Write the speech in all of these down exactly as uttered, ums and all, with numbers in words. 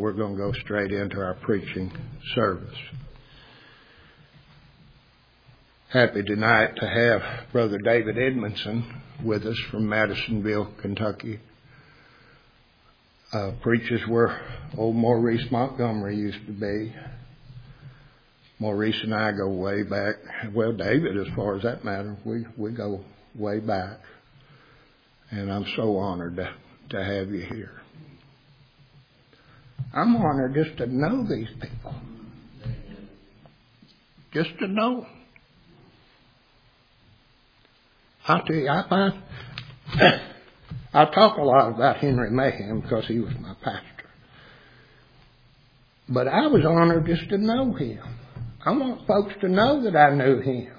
we're going to go straight into our preaching service. Happy tonight to have Brother David Edmondson with us from Madisonville, Kentucky. Uh, preaches where old Maurice Montgomery used to be. Maurice and I go way back. Well, David, as far as that matters, we, we go way back. And I'm so honored to, to have you here. I'm honored just to know these people. Just to know. I'll tell you, I find, I talk a lot about Henry Mayhem because he was my pastor. But I was honored just to know him. I want folks to know that I knew him.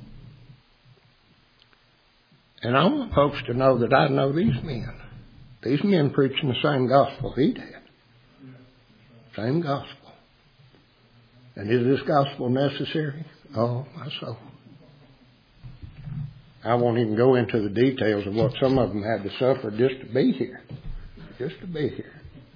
And I want folks to know that I know these men. These men preaching the same gospel he did. Same gospel. And is this gospel necessary? Oh, my soul. I won't even go into the details of what some of them had to suffer just to be here. Just to be here.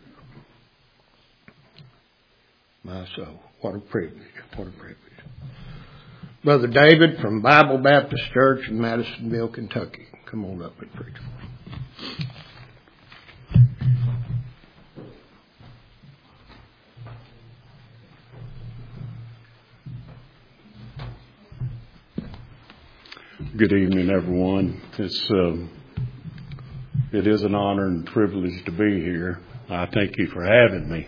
My soul. What a privilege. What a privilege. Brother David from Bible Baptist Church in Madisonville, Kentucky. Come on up and preach. Good evening, everyone. It's um, it is an honor and privilege to be here. I thank you for having me.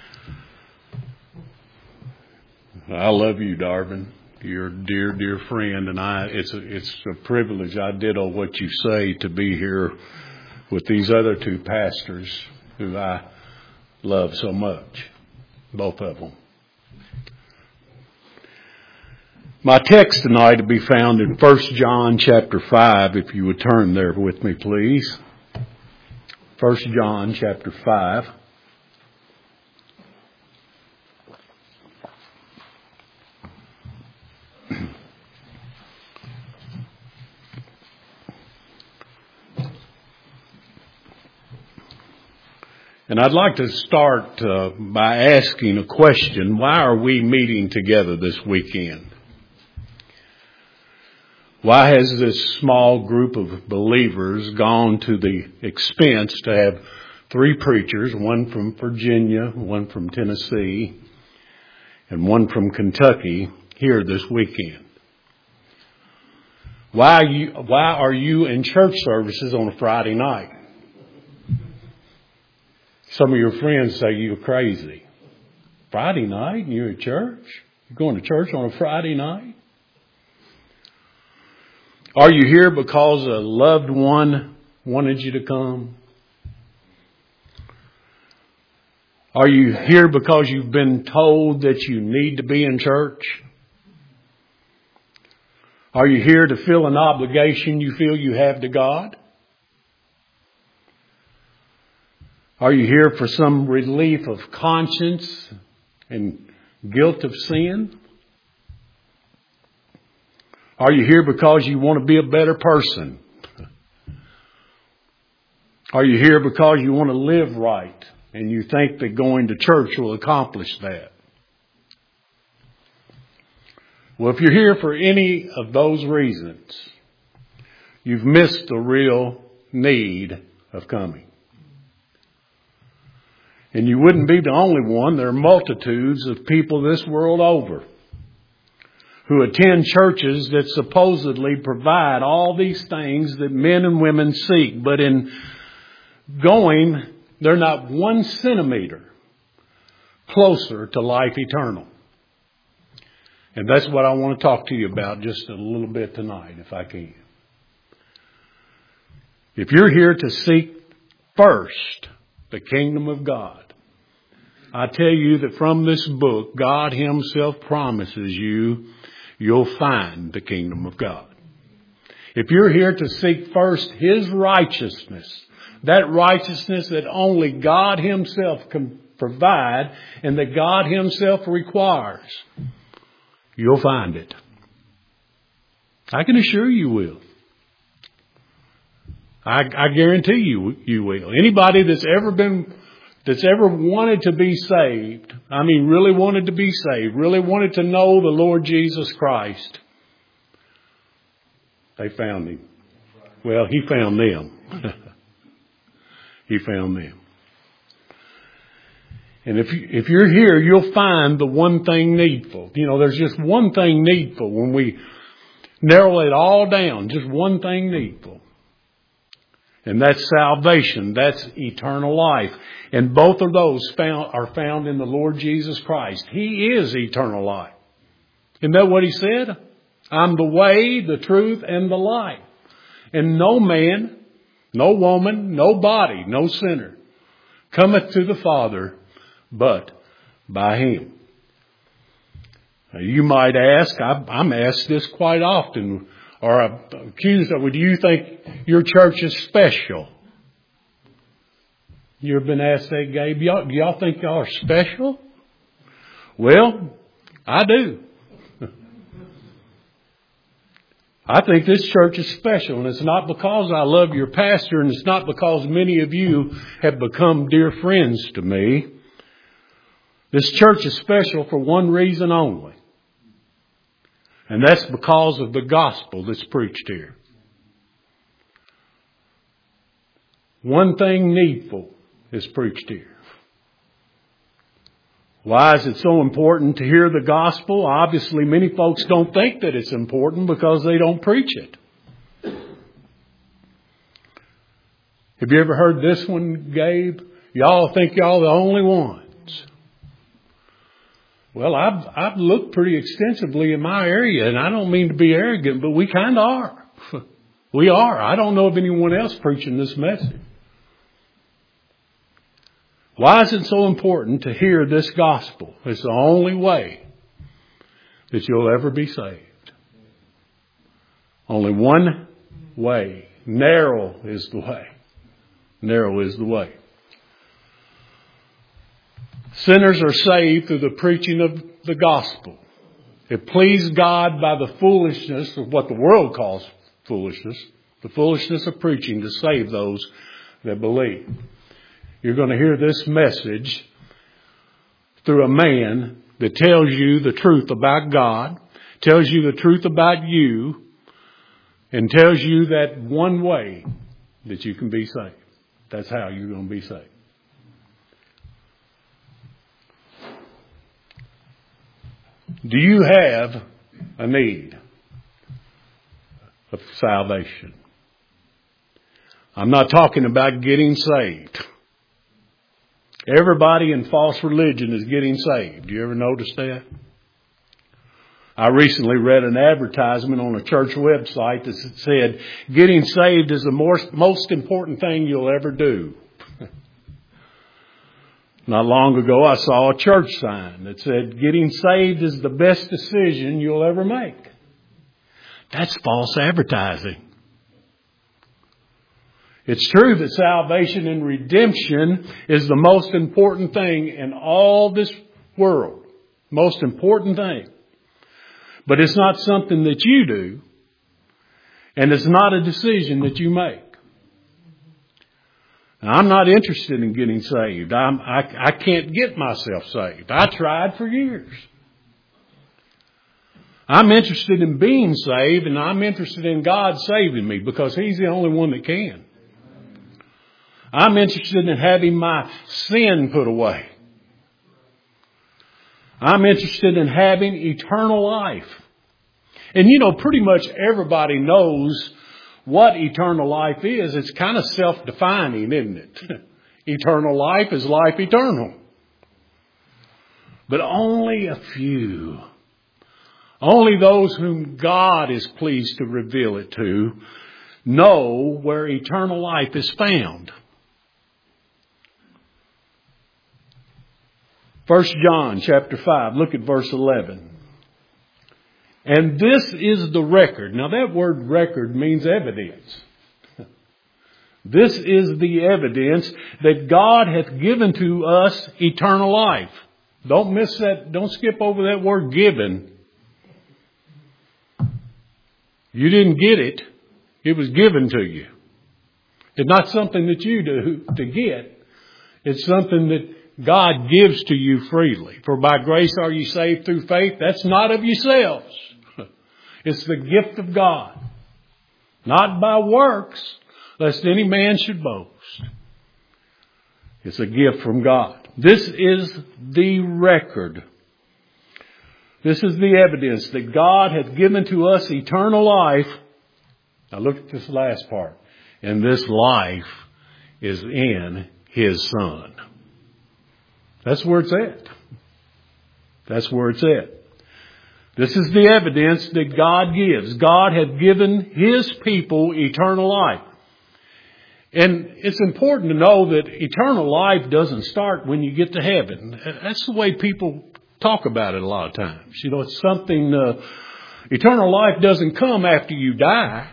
I love you, Darvin. You're a dear, dear friend, and I. It's a, it's a privilege. I ditto what you say to be here with these other two pastors who I love so much, both of them. My text tonight will be found in First John chapter five, if you would turn there with me, please. First John chapter five. And I'd like to start uh, by asking a question. Why are we meeting together this weekend? Why has this small group of believers gone to the expense to have three preachers, one from Virginia, one from Tennessee, and one from Kentucky, here this weekend? Why are you, why are you in church services on a Friday night? Some of your friends say you're crazy. Friday night and you're at church? You're going to church on a Friday night? Are you here because a loved one wanted you to come? Are you here because you've been told that you need to be in church? Are you here to fill an obligation you feel you have to God? Are you here for some relief of conscience and guilt of sin? Are you here because you want to be a better person? Are you here because you want to live right and you think that going to church will accomplish that? Well, if you're here for any of those reasons, you've missed the real need of coming. And you wouldn't be the only one. There are multitudes of people this world over who attend churches that supposedly provide all these things that men and women seek. But in going, they're not one centimeter closer to life eternal. And that's what I want to talk to you about just a little bit tonight, if I can. If you're here to seek first the kingdom of God, I tell you that from this book, God Himself promises you you'll find the kingdom of God. If you're here to seek first His righteousness, that righteousness that only God Himself can provide and that God Himself requires, you'll find it. I can assure you will. I, I guarantee you you will. Anybody that's ever been that's ever wanted to be saved, I mean really wanted to be saved, really wanted to know the Lord Jesus Christ, they found Him. Well, He found them. He found them. And if you, if you're here, you'll find the one thing needful. You know, there's just one thing needful when we narrow it all down. Just one thing needful. And that's salvation. That's eternal life. And both of those found, are found in the Lord Jesus Christ. He is eternal life. Isn't that what He said? I'm the way, the truth, and the life. And no man, no woman, no body, no sinner cometh to the Father but by Him. Now you might ask, I'm asked this quite often, or accused of, do you think your church is special? You ever been asked that, Gabe? Y'all, do y'all think y'all are special? Well, I do. I think this church is special, and it's not because I love your pastor, and it's not because many of you have become dear friends to me. This church is special for one reason only. And that's because of the gospel that's preached here. One thing needful is preached here. Why is it so important to hear the gospel? Obviously, many folks don't think that it's important because they don't preach it. Have you ever heard this one, Gabe? Y'all think y'all the only ones. Well, I've, I've looked pretty extensively in my area, and I don't mean to be arrogant, but we kind of are. We are. I don't know of anyone else preaching this message. Why is it so important to hear this gospel? It's the only way that you'll ever be saved. Only one way. Narrow is the way. Narrow is the way. Sinners are saved through the preaching of the gospel. It pleased God by the foolishness of what the world calls foolishness, the foolishness of preaching to save those that believe. You're going to hear this message through a man that tells you the truth about God, tells you the truth about you, and tells you that one way that you can be saved. That's how you're going to be saved. Do you have a need of salvation? I'm not talking about getting saved. Everybody in false religion is getting saved. Do you ever notice that? I recently read an advertisement on a church website that said, getting saved is the most, most important thing you'll ever do. Not long ago, I saw a church sign that said, getting saved is the best decision you'll ever make. That's false advertising. It's true that salvation and redemption is the most important thing in all this world. Most important thing. But it's not something that you do. And it's not a decision that you make. Now, I'm not interested in getting saved. I'm, I, I can't get myself saved. I tried for years. I'm interested in being saved, and I'm interested in God saving me because He's the only one that can. I'm interested in having my sin put away. I'm interested in having eternal life. And you know, pretty much everybody knows what eternal life is. It's kind of self-defining, isn't it? Eternal life is life eternal. But only a few, only those whom God is pleased to reveal it to, know where eternal life is found. First John chapter five, look at verse eleven. And this is the record. Now that word record means evidence. This is the evidence that God hath given to us eternal life. Don't miss that. Don't skip over that word given. You didn't get it. It was given to you. It's not something that you do to get. It's something that God gives to you freely. For by grace are you saved through faith. That's not of yourselves. It's the gift of God. Not by works, lest any man should boast. It's a gift from God. This is the record. This is the evidence that God hath given to us eternal life. Now look at this last part. And this life is in His Son. That's where it's at. That's where it's at. This is the evidence that God gives. God hath given His people eternal life. And it's important to know that eternal life doesn't start when you get to heaven. That's the way people talk about it a lot of times. You know, it's something, uh, eternal life doesn't come after you die.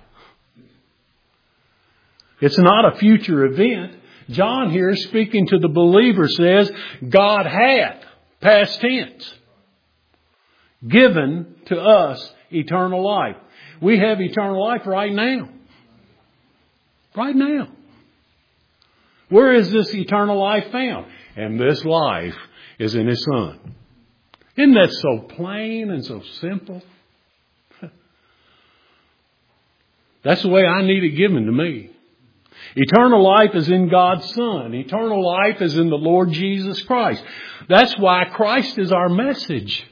It's not a future event. John here, speaking to the believer, says, God hath, past tense, given to us eternal life. We have eternal life right now. Right now. Where is this eternal life found? And this life is in His Son. Isn't that so plain and so simple? That's the way I need it given to me. Eternal life is in God's Son. Eternal life is in the Lord Jesus Christ. That's why Christ is our message.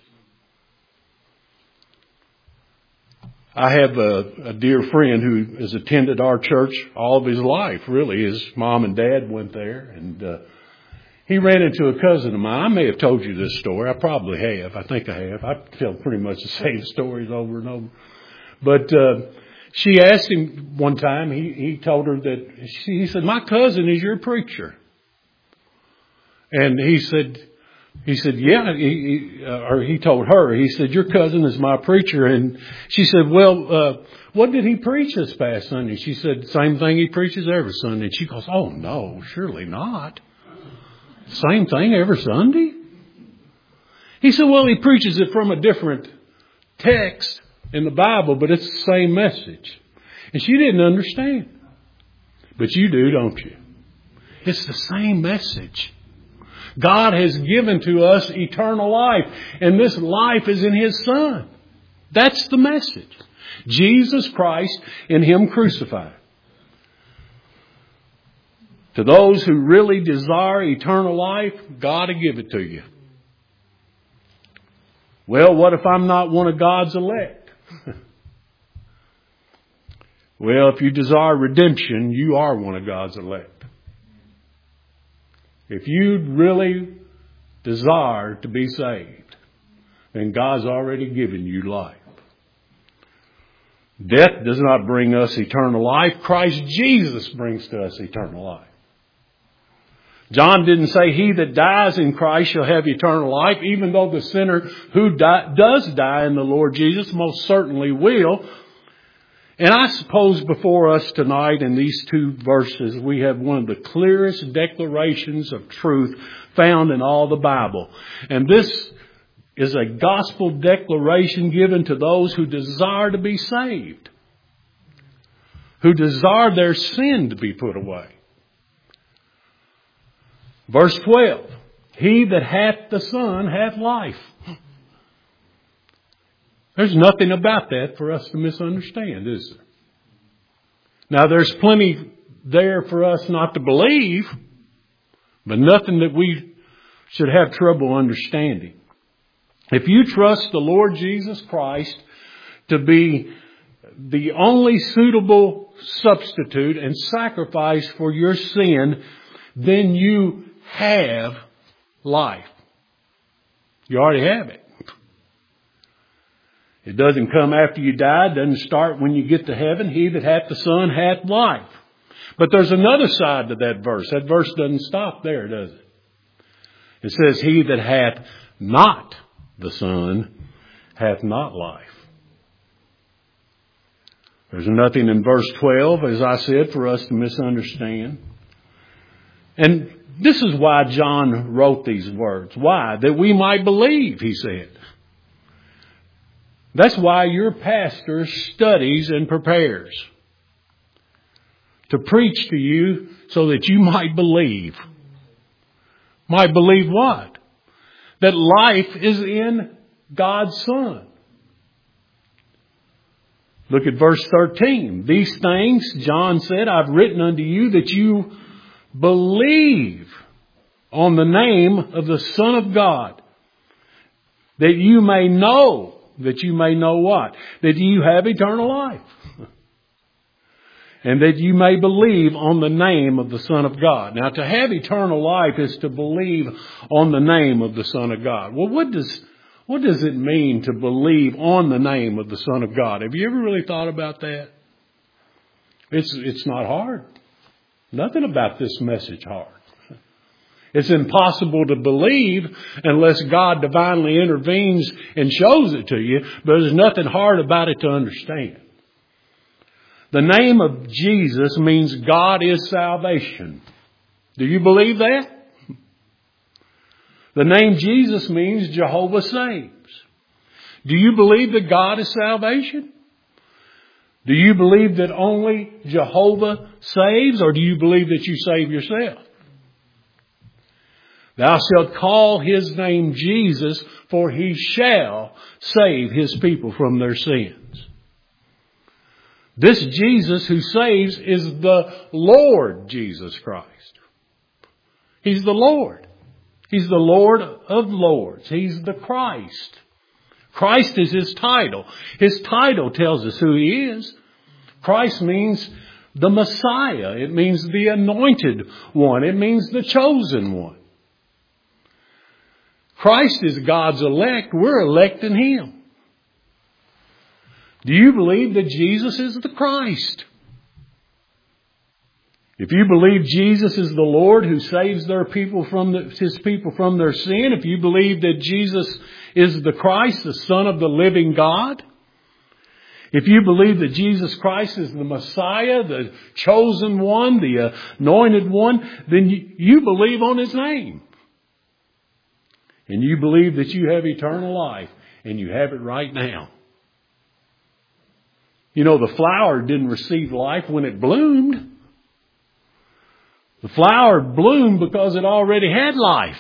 I have a, a dear friend who has attended our church all of his life, really. His mom and dad went there, and uh, he ran into a cousin of mine. I may have told you this story. I probably have. I think I have. I tell pretty much the same stories over and over. But uh, she asked him one time, he, he told her that, she, he said, my cousin is your preacher. And he said, he said, yeah, he, he, uh, or he told her, he said, your cousin is my preacher. And she said, well, uh, what did he preach this past Sunday? She said, same thing he preaches every Sunday. And she goes, oh no, surely not. Same thing every Sunday? He said, well, he preaches it from a different text in the Bible, but it's the same message. And she didn't understand. But you do, don't you? It's the same message. God has given to us eternal life, and this life is in His Son. That's the message. Jesus Christ and Him crucified. To those who really desire eternal life, God will give it to you. Well, what if I'm not one of God's elect? Well, if you desire redemption, you are one of God's elect. If you really desire to be saved, then God's already given you life. Death does not bring us eternal life. Christ Jesus brings to us eternal life. John didn't say he that dies in Christ shall have eternal life, even though the sinner who die, does die in the Lord Jesus most certainly will. And I suppose before us tonight in these two verses, we have one of the clearest declarations of truth found in all the Bible. And this is a gospel declaration given to those who desire to be saved, who desire their sin to be put away. Verse twelve, he that hath the Son hath life. There's nothing about that for us to misunderstand, is there? Now, there's plenty there for us not to believe, but nothing that we should have trouble understanding. If you trust the Lord Jesus Christ to be the only suitable substitute and sacrifice for your sin, then you have life. You already have it. It doesn't come after you die. It doesn't start when you get to heaven. He that hath the Son hath life. But there's another side to that verse. That verse doesn't stop there, does it? It says, he that hath not the Son hath not life. There's nothing in verse twelve, as I said, for us to misunderstand. And this is why John wrote these words. Why? That we might believe, he said. That's why your pastor studies and prepares to preach to you so that you might believe. might believe what? That life is in God's Son. Look at verse thirteen. These things, John said, I've written unto you that you believe on the name of the Son of God, that you may know, that you may know what? That you have eternal life. And that you may believe on the name of the Son of God. Now, to have eternal life is to believe on the name of the Son of God. Well, what does, what does it mean to believe on the name of the Son of God? Have you ever really thought about that? It's, it's not hard. Nothing about this message hard. It's impossible to believe unless God divinely intervenes and shows it to you, but there's nothing hard about it to understand. The name of Jesus means God is salvation. Do you believe that? The name Jesus means Jehovah saves. Do you believe that God is salvation? Do you believe that only Jehovah saves, or do you believe that you save yourself? Thou shalt call his name Jesus, for he shall save his people from their sins. This Jesus who saves is the Lord Jesus Christ. He's the Lord. He's the Lord of lords. He's the Christ. Christ is his title. His title tells us who he is. Christ means the Messiah. It means the anointed one. It means the chosen one. Christ is God's elect. We're electing him. Do you believe that Jesus is the Christ? If you believe Jesus is the Lord who saves their people from the, his people from their sin, if you believe that Jesus is the Christ, the Son of the living God, if you believe that Jesus Christ is the Messiah, the chosen one, the anointed one, then you, you believe on his name. And you believe that you have eternal life, and you have it right now. You know, the flower didn't receive life when it bloomed. The flower bloomed because it already had life.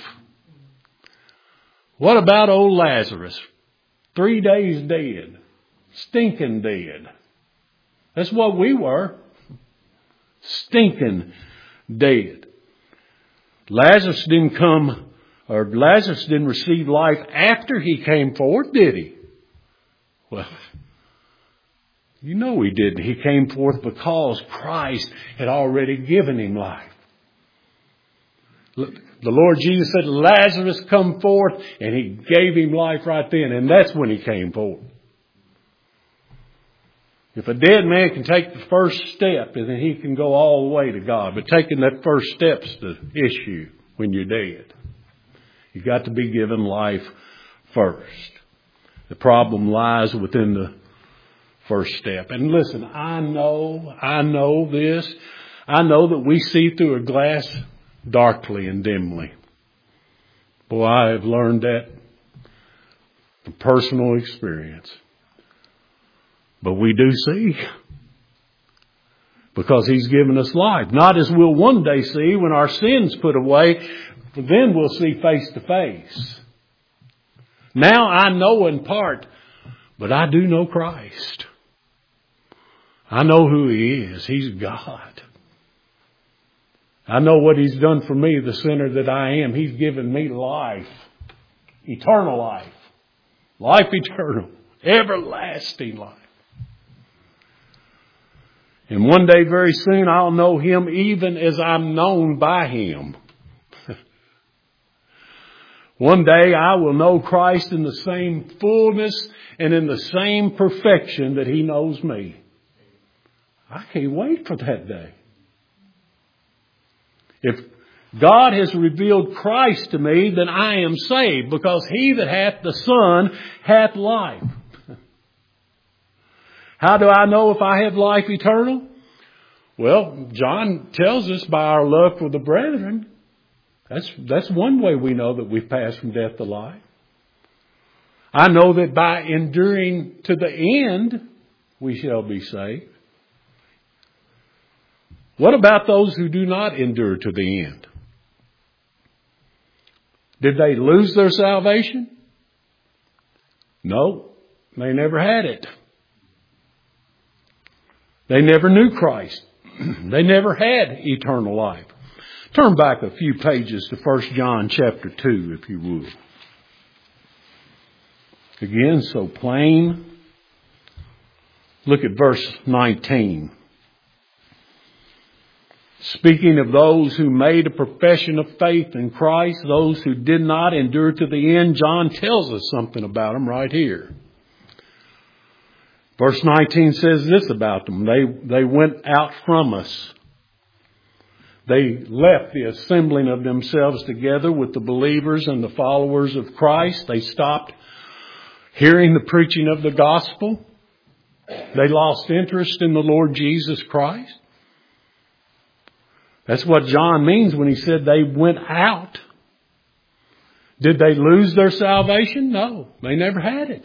What about old Lazarus? Three days dead. Stinking dead. That's what we were. Stinking dead. Lazarus didn't come, or Lazarus didn't receive life after he came forth, did he? Well, you know he didn't. He came forth because Christ had already given him life. The Lord Jesus said, Lazarus, come forth, and he gave him life right then, and that's when he came forth. If a dead man can take the first step, then he can go all the way to God. But taking that first step's the issue when you're dead. You've got to be given life first. The problem lies within the first step. And listen, I know, I know this. I know that we see through a glass darkly and dimly. Boy, I have learned that from personal experience. But we do see. Because he's given us life. Not as we'll one day see when our sins put away. Then we'll see face to face. Now I know in part, but I do know Christ. I know who he is. He's God. I know what he's done for me, the sinner that I am. He's given me life. Eternal life. Life eternal. Everlasting life. And one day very soon I'll know him even as I'm known by him. One day I will know Christ in the same fullness and in the same perfection that he knows me. I can't wait for that day. If God has revealed Christ to me, then I am saved, because he that hath the Son hath life. How do I know if I have life eternal? Well, John tells us by our love for the brethren. That's, that's one way we know that we've passed from death to life. I know that by enduring to the end, we shall be saved. What about those who do not endure to the end? Did they lose their salvation? No, they never had it. They never knew Christ. They never had eternal life. Turn back a few pages to First John chapter two, if you would. Again, so plain. Look at verse nineteen. Speaking of those who made a profession of faith in Christ, those who did not endure to the end, John tells us something about them right here. Verse nineteen says this about them. They, they went out from us. They left the assembling of themselves together with the believers and the followers of Christ. They stopped hearing the preaching of the gospel. They lost interest in the Lord Jesus Christ. That's what John means when he said they went out. Did they lose their salvation? No, they never had it.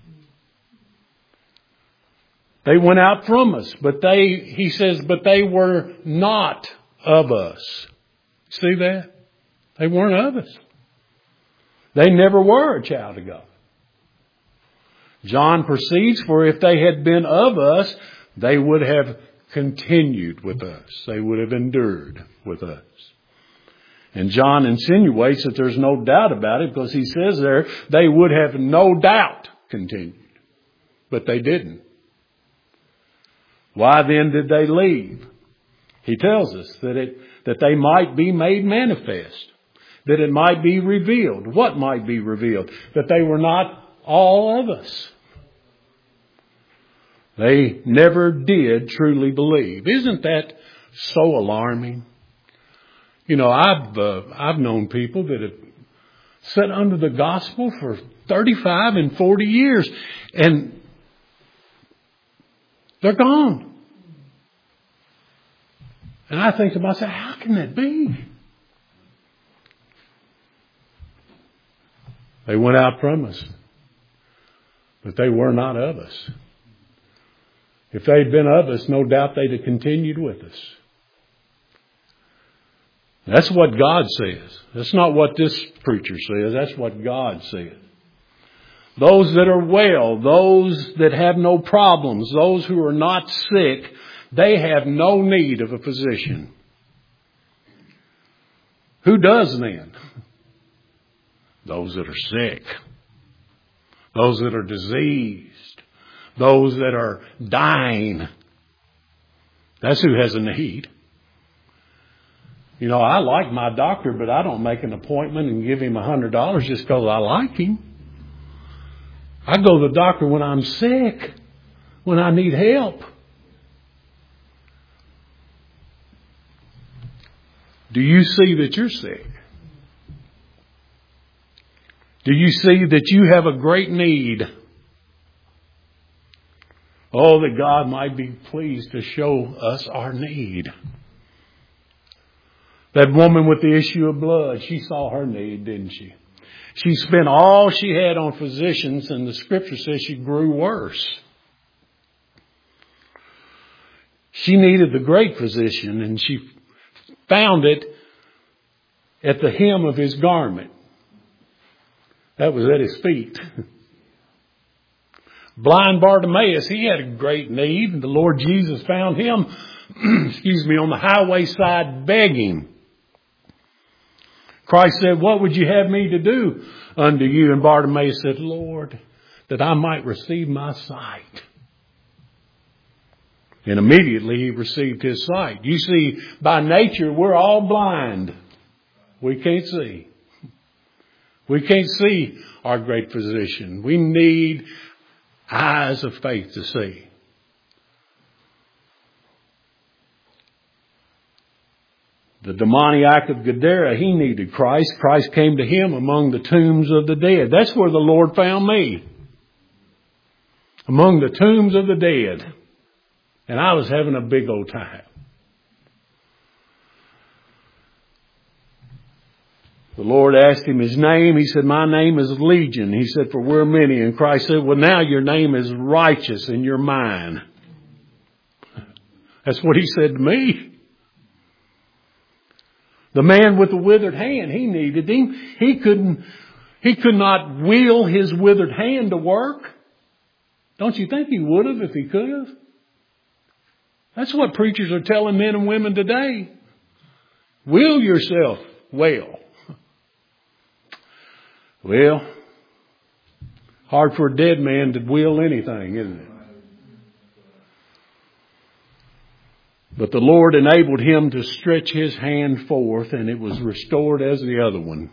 They went out from us, but they, he says, but they were not of us. See that? They weren't of us. They never were a child of God. John proceeds, for if they had been of us, they would have continued with us. They would have endured with us. And John insinuates that there's no doubt about it, because he says there, they would have no doubt continued. But they didn't. Why then did they leave? He tells us that it, that they might be made manifest. That it might be revealed. What might be revealed? That they were not all of us. They never did truly believe. Isn't that so alarming? You know, I've uh, I've known people that have sat under the gospel for thirty-five and forty years, and they're gone. And I think to myself, how can that be? They went out from us, but they were not of us. If they'd been of us, no doubt they'd have continued with us. That's what God says. That's not what this preacher says. That's what God says. Those that are well, those that have no problems, those who are not sick, they have no need of a physician. Who does then? Those that are sick. Those that are diseased. Those that are dying. That's who has a need. You know, I like my doctor, but I don't make an appointment and give him a hundred dollars just because I like him. I go to the doctor when I'm sick, when I need help. Do you see that you're sick? Do you see that you have a great need? Oh, that God might be pleased to show us our need. That woman with the issue of blood, she saw her need, didn't she? She spent all she had on physicians, and the scripture says she grew worse. She needed the great physician, and she found it at the hem of his garment. That was at his feet. Blind Bartimaeus, he had a great need, and the Lord Jesus found him, excuse me, on the highway side begging. Christ said, what would you have me to do unto you? And Bartimaeus said, Lord, that I might receive my sight. And immediately he received his sight. You see, by nature, we're all blind. We can't see. We can't see our great physician. We need eyes of faith to see. The demoniac of Gadara, he needed Christ. Christ came to him among the tombs of the dead. That's where the Lord found me. Among the tombs of the dead. And I was having a big old time. The Lord asked him his name. He said, my name is Legion. He said, for we're many. And Christ said, well, now your name is Righteous and you're mine. That's what he said to me. The man with the withered hand, he needed him. He couldn't, he could not will his withered hand to work. Don't you think he would have if he could have? That's what preachers are telling men and women today. Will yourself well. Well, hard for a dead man to will anything, isn't it? But the Lord enabled him to stretch his hand forth, and it was restored as the other one.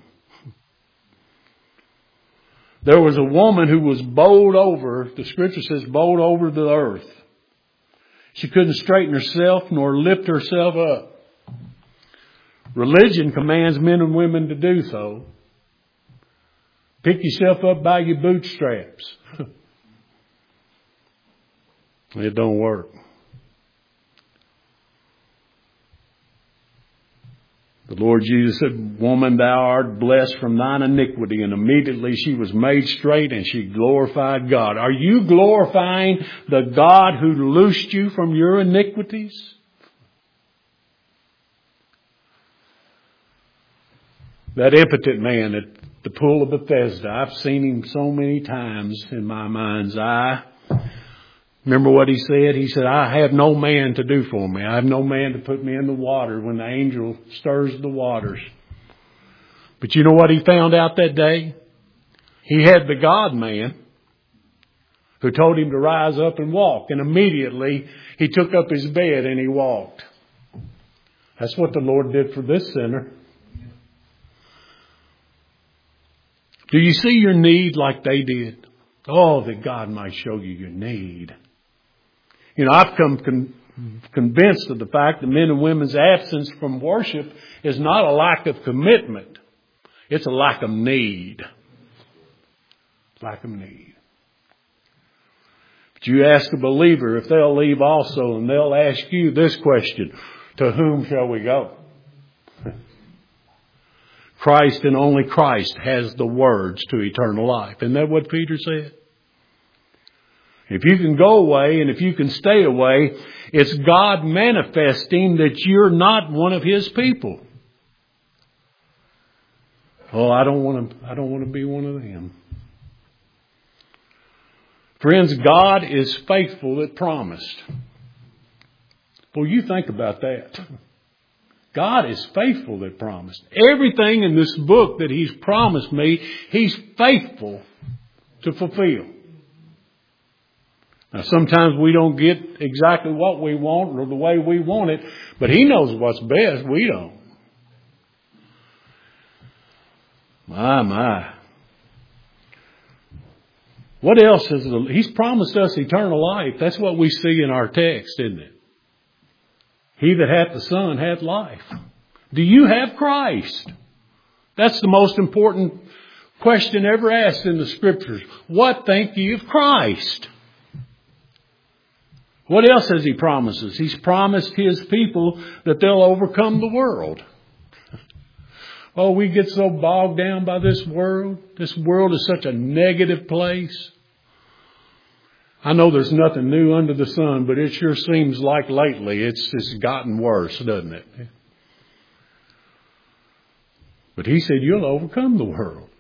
There was a woman who was bowed over, the scripture says bowed over the earth. She couldn't straighten herself nor lift herself up. Religion commands men and women to do so. Pick yourself up by your bootstraps. It don't work. The Lord Jesus said, "Woman, thou art blessed from thine iniquity." And immediately she was made straight and she glorified God. Are you glorifying the God who loosed you from your iniquities? That impotent man at the pool of Bethesda, I've seen him so many times in my mind's eye. Remember what he said? He said, "I have no man to do for me. I have no man to put me in the water when the angel stirs the waters." But you know what he found out that day? He had the God man who told him to rise up and walk. And immediately he took up his bed and he walked. That's what the Lord did for this sinner. Do you see your need like they did? Oh, that God might show you your need. You know, I've come con- convinced of the fact that men and women's absence from worship is not a lack of commitment. It's a lack of need. Lack of need. But you ask a believer if they'll leave also, and they'll ask you this question: to whom shall we go? Christ and only Christ has the words to eternal life. Isn't that what Peter said? If you can go away and if you can stay away, it's God manifesting that you're not one of His people. Oh, I don't want to, I don't want to be one of them. Friends, God is faithful that promised. Well, you think about that. God is faithful that promised. Everything in this book that He's promised me, He's faithful to fulfill. Now, sometimes we don't get exactly what we want or the way we want it, but He knows what's best. We don't. My, my. What else is the, He's promised us eternal life. That's what we see in our text, isn't it? He that hath the Son hath life. Do you have Christ? That's the most important question ever asked in the Scriptures. What think ye of Christ? What else has He promised us? He's promised His people that they'll overcome the world. Oh, we get so bogged down by this world. This world is such a negative place. I know there's nothing new under the sun, but it sure seems like lately it's just gotten worse, doesn't it? But He said, you'll overcome the world.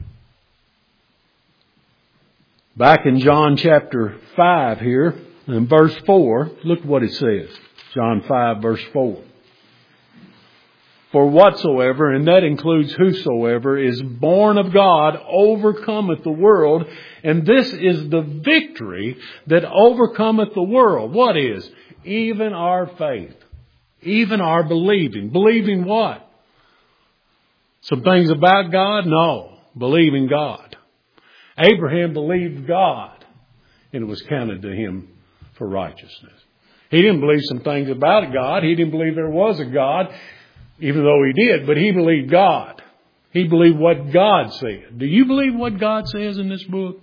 Back in John chapter five here, in verse four, look what it says. John five, verse four. For whatsoever, and that includes whosoever, is born of God overcometh the world. And this is the victory that overcometh the world. What is? Even our faith. Even our believing. Believing what? Some things about God? No. Believing God. Abraham believed God, and it was counted to him for righteousness. He didn't believe some things about God. He didn't believe there was a God, even though he did, but he believed God. He believed what God said. Do you believe what God says in this book?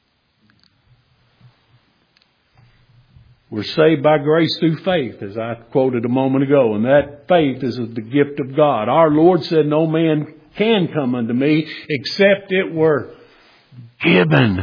We're saved by grace through faith, as I quoted a moment ago, and that faith is the gift of God. Our Lord said, no man can come unto me except it were given.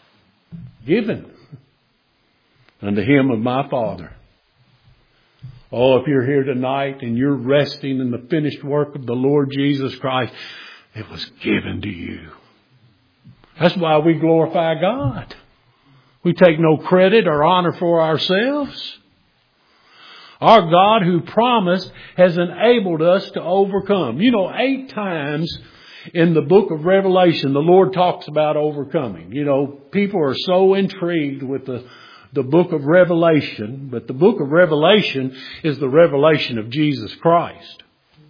Given unto him of my Father. Oh, if you're here tonight and you're resting in the finished work of the Lord Jesus Christ, it was given to you. That's why we glorify God. We take no credit or honor for ourselves. Our God who promised has enabled us to overcome. You know, eight times in the book of Revelation, the Lord talks about overcoming. You know, people are so intrigued with the, the book of Revelation, but the book of Revelation is the revelation of Jesus Christ.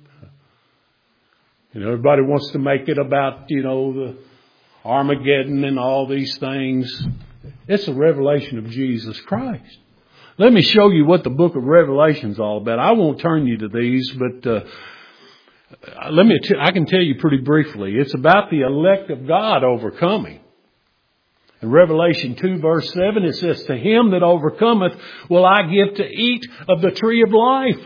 You know, everybody wants to make it about, you know, the Armageddon and all these things. It's a revelation of Jesus Christ. Let me show you what the book of Revelation is all about. I won't turn you to these, but uh, let me. T- I can tell you pretty briefly. It's about the elect of God overcoming. In Revelation two verse seven, it says, "To him that overcometh will I give to eat of the tree of life."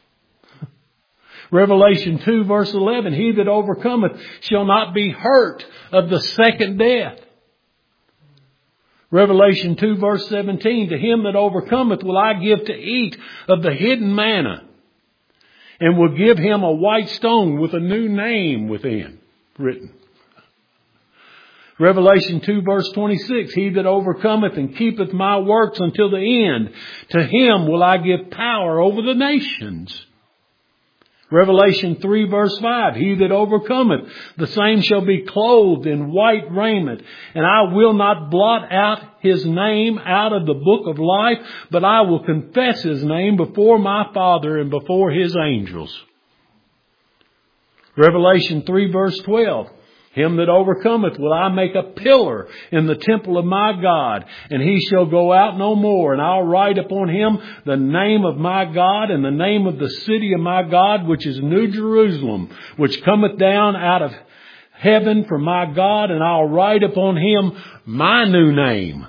Revelation two verse eleven, "He that overcometh shall not be hurt of the second death." Revelation two verse seventeen, "To him that overcometh will I give to eat of the hidden manna, and will give him a white stone with a new name within written." Revelation two verse twenty-six, "He that overcometh and keepeth my works until the end, to him will I give power over the nations." Revelation three verse five, "He that overcometh, the same shall be clothed in white raiment, and I will not blot out his name out of the book of life, but I will confess his name before my Father and before his angels." Revelation three verse twelve, "Him that overcometh will I make a pillar in the temple of my God, and he shall go out no more. And I'll write upon him the name of my God and the name of the city of my God, which is New Jerusalem, which cometh down out of heaven from my God. And I'll write upon him my new name."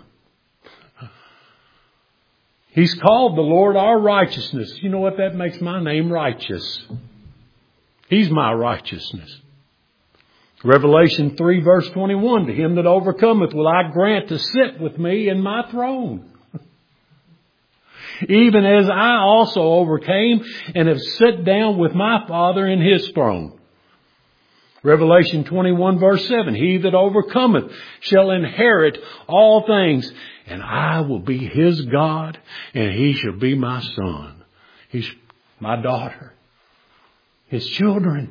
He's called the Lord our righteousness. You know what? That makes my name righteous. He's my righteousness. Revelation three verse twenty-one, "To him that overcometh will I grant to sit with me in my throne, even as I also overcame and have sat down with my Father in his throne." Revelation twenty-one verse seven, "He that overcometh shall inherit all things, and I will be his God, and he shall be my son." He's my daughter, his children.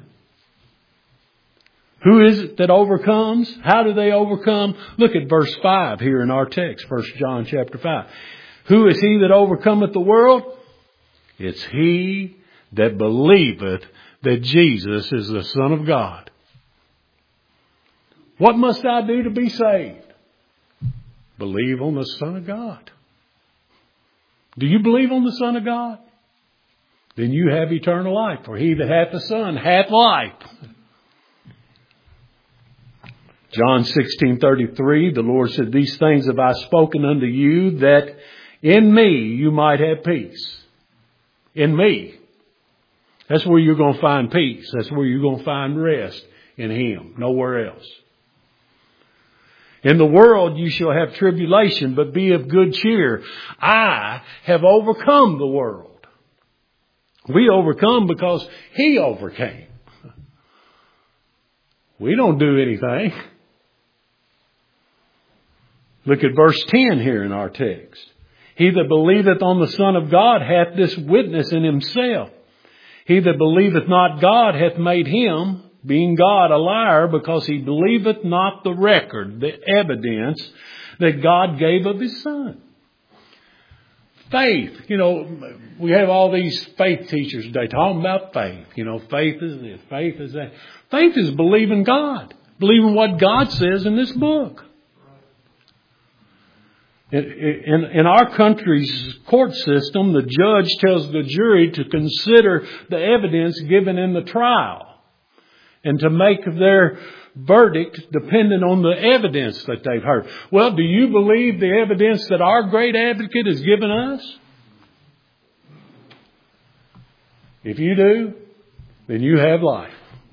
Who is it that overcomes? How do they overcome? Look at verse five here in our text, First John chapter five. "Who is he that overcometh the world? It's he that believeth that Jesus is the Son of God." What must I do to be saved? Believe on the Son of God. Do you believe on the Son of God? Then you have eternal life. For he that hath the Son hath life. John sixteen thirty-three, the Lord said, "These things have I spoken unto you, that in me you might have peace." In me. That's where you're going to find peace. That's where you're going to find rest, in him. Nowhere else. "In the world you shall have tribulation, but be of good cheer. I have overcome the world." We overcome because he overcame. We don't do anything. Look at verse ten here in our text. "He that believeth on the Son of God hath this witness in himself. He that believeth not God hath made him, being God, a liar, because he believeth not the record," the evidence that God gave of his Son. Faith. You know, we have all these faith teachers today talking about faith. You know, faith is this, faith is that. Faith is believing God. Believing what God says in this book. In, in, in our country's court system, the judge tells the jury to consider the evidence given in the trial and to make their verdict dependent on the evidence that they've heard. Well, do you believe the evidence that our great advocate has given us? If you do, then you have life.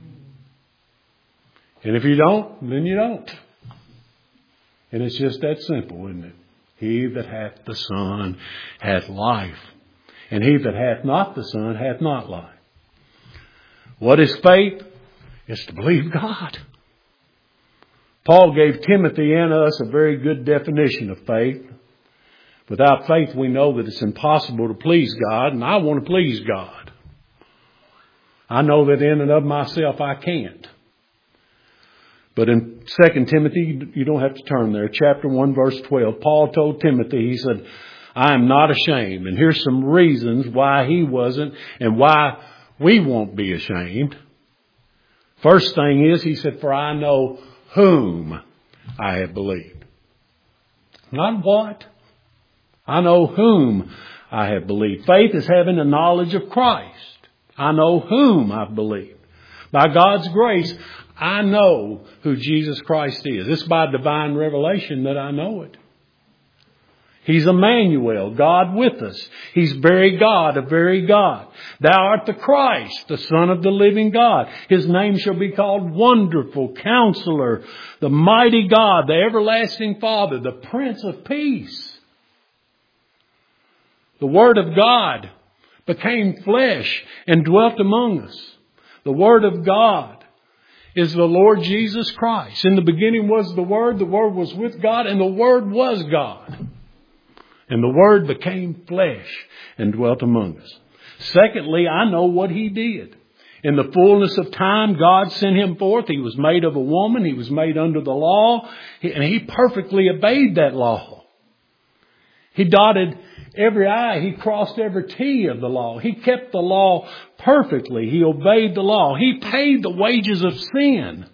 And if you don't, then you don't. And it's just that simple, isn't it? He that hath the Son hath life. And he that hath not the Son hath not life. What is faith? It's to believe God. Paul gave Timothy and us a very good definition of faith. Without faith, we know that it's impossible to please God, and I want to please God. I know that in and of myself I can't. But in Second Timothy, you don't have to turn there, chapter one, verse twelve, Paul told Timothy, he said, I am not ashamed. And here's some reasons why he wasn't and why we won't be ashamed. First thing is, he said, for I know whom I have believed. Not what. I know whom I have believed. Faith is having a knowledge of Christ. I know whom I've believed. By God's grace, I know who Jesus Christ is. It's by divine revelation that I know it. He's Emmanuel, God with us. He's very God, a very God. Thou art the Christ, the Son of the living God. His name shall be called Wonderful, Counselor, the Mighty God, the Everlasting Father, the Prince of Peace. The Word of God became flesh and dwelt among us. The Word of God is the Lord Jesus Christ. In the beginning was the Word, the Word was with God, and the Word was God. And the Word became flesh and dwelt among us. Secondly, I know what He did. In the fullness of time, God sent Him forth. He was made of a woman. He was made under the law. And He perfectly obeyed that law. He dotted every I. He crossed every T of the law. He kept the law perfectly. He obeyed the law. He paid the wages of sin.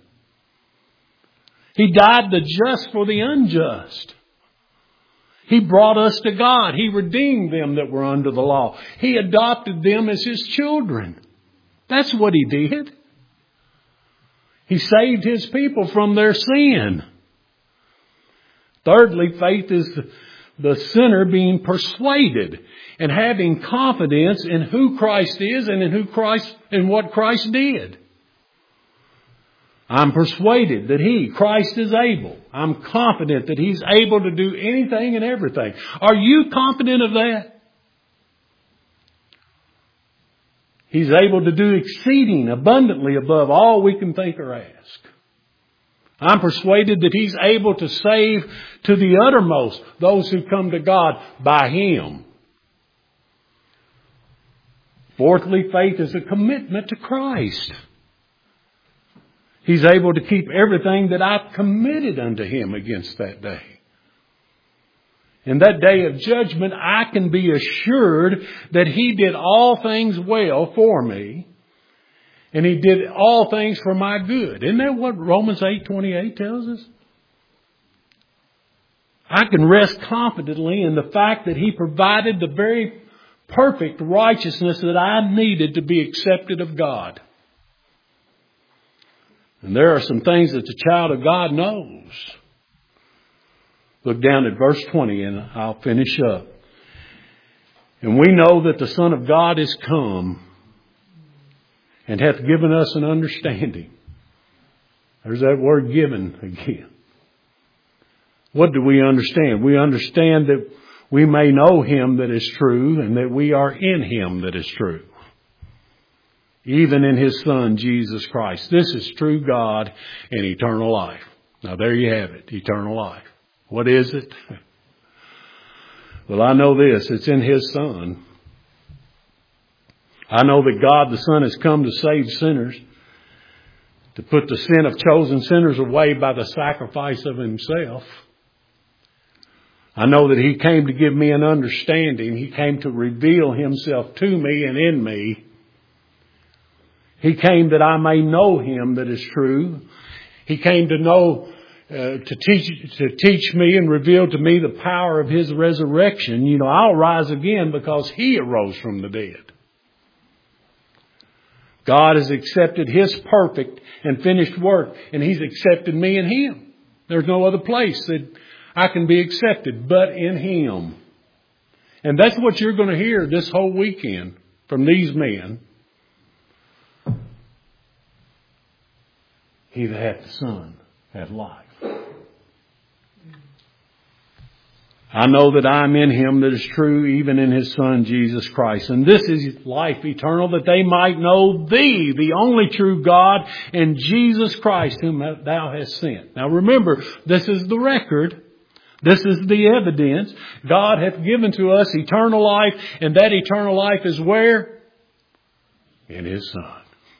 He died the just for the unjust. He brought us to God. He redeemed them that were under the law. He adopted them as His children. That's what He did. He saved His people from their sin. Thirdly, faith is the, the sinner being persuaded and having confidence in who Christ is and in who Christ and what Christ did. I'm persuaded that He, Christ, is able. I'm confident that He's able to do anything and everything. Are you confident of that? He's able to do exceeding abundantly above all we can think or ask. I'm persuaded that He's able to save to the uttermost those who come to God by Him. Fourthly, faith is a commitment to Christ. He's able to keep everything that I've committed unto Him against that day. In that day of judgment, I can be assured that He did all things well for me. And He did all things for my good. Isn't that what Romans eight twenty-eight tells us? I can rest confidently in the fact that He provided the very perfect righteousness that I needed to be accepted of God. And there are some things that the child of God knows. Look down at verse twenty and I'll finish up. And we know that the Son of God is come and hath given us an understanding. There's that word given again. What do we understand? We understand that we may know Him that is true and that we are in Him that is true. Even in His Son, Jesus Christ. This is true God and eternal life. Now there you have it, eternal life. What is it? Well, I know this. It's in His Son. I know that God the Son has come to save sinners, to put the sin of chosen sinners away by the sacrifice of Himself. I know that He came to give me an understanding. He came to reveal Himself to me and in me. He came that I may know Him that is true. He came to know, uh, to teach, to teach me and reveal to me the power of His resurrection. You know, I'll rise again because He arose from the dead. God has accepted His perfect and finished work, and He's accepted me and Him. There's no other place that I can be accepted but in Him. And that's what you're going to hear this whole weekend from these men. He that hath the Son hath life. I know that I am in Him that is true, even in His Son, Jesus Christ. And this is life eternal, that they might know Thee, the only true God, and Jesus Christ, whom Thou hast sent. Now remember, this is the record. This is the evidence. God hath given to us eternal life, and that eternal life is where? In His Son.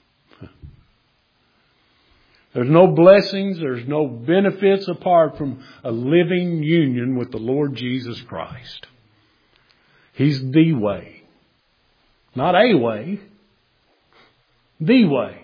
There's no blessings, there's no benefits apart from a living union with the Lord Jesus Christ. He's the way. Not a way. The way.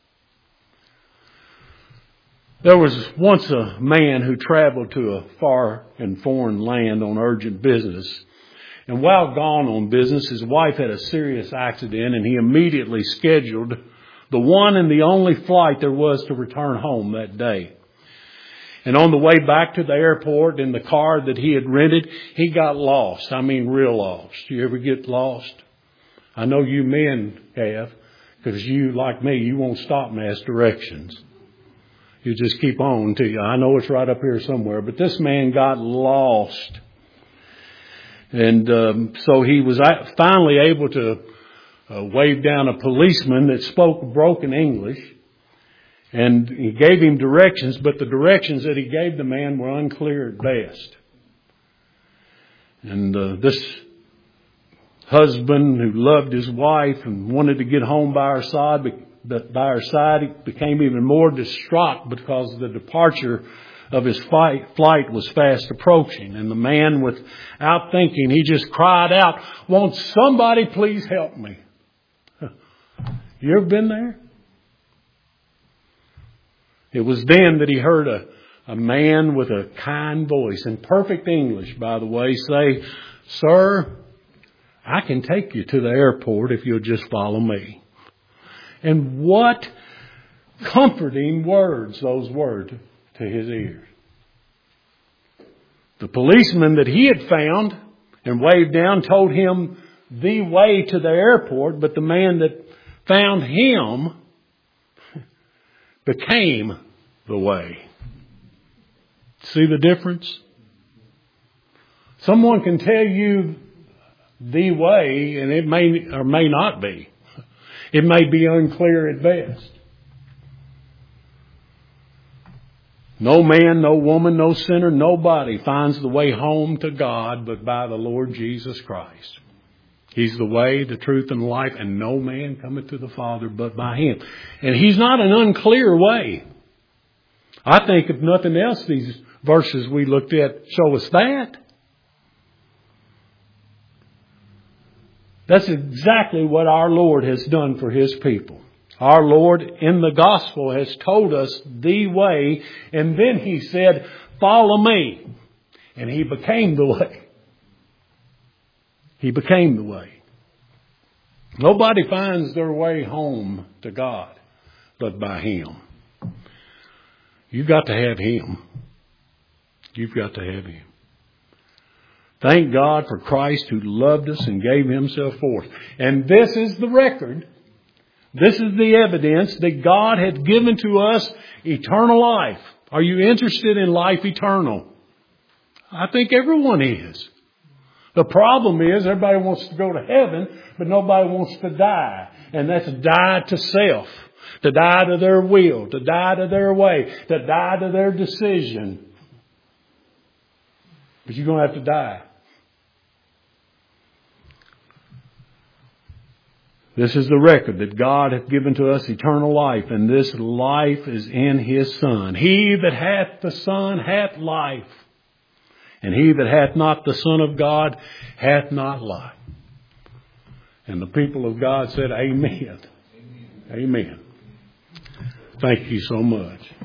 There was once a man who traveled to a far and foreign land on urgent business. And while gone on business, his wife had a serious accident, and he immediately scheduled the one and the only flight there was to return home that day. And on the way back to the airport in the car that he had rented, he got lost. I mean real lost. You ever get lost? I know you men have, because you, like me, you won't stop and ask directions. You just keep on till you. I know it's right up here somewhere, but this man got lost. And um, so he was finally able to Uh, waved down a policeman that spoke broken English, and he gave him directions, but the directions that he gave the man were unclear at best. And uh, this husband who loved his wife and wanted to get home by her side, but by her side, he became even more distraught because the departure of his fight, flight was fast approaching. And the man, without thinking, he just cried out, "Won't somebody please help me?" You ever been there? It was then that he heard a, a man with a kind voice, in perfect English, by the way, say, "Sir, I can take you to the airport if you'll just follow me." And what comforting words those were to, to his ears. The policeman that he had found and waved down told him the way to the airport, but the man that found him became the way. See the difference? Someone can tell you the way, and it may or may not be. It may be unclear at best. No man, no woman, no sinner, nobody finds the way home to God but by the Lord Jesus Christ. He's the way, the truth, and the life, and no man cometh to the Father but by Him. And He's not an unclear way. I think if nothing else, these verses we looked at show us that. That's exactly what our Lord has done for His people. Our Lord in the gospel has told us the way, and then He said, "Follow me." And He became the way. He became the way. Nobody finds their way home to God but by Him. You've got to have Him. You've got to have Him. Thank God for Christ who loved us and gave Himself for us. And this is the record. This is the evidence that God hath given to us eternal life. Are you interested in life eternal? I think everyone is. The problem is everybody wants to go to heaven, but nobody wants to die. And that's die to self, to die to their will, to die to their way, to die to their decision. But you're going to have to die. This is the record that God hath given to us eternal life, and this life is in His Son. He that hath the Son hath life. And he that hath not the Son of God hath not life. And the people of God said, Amen. Amen. Amen. Thank you so much.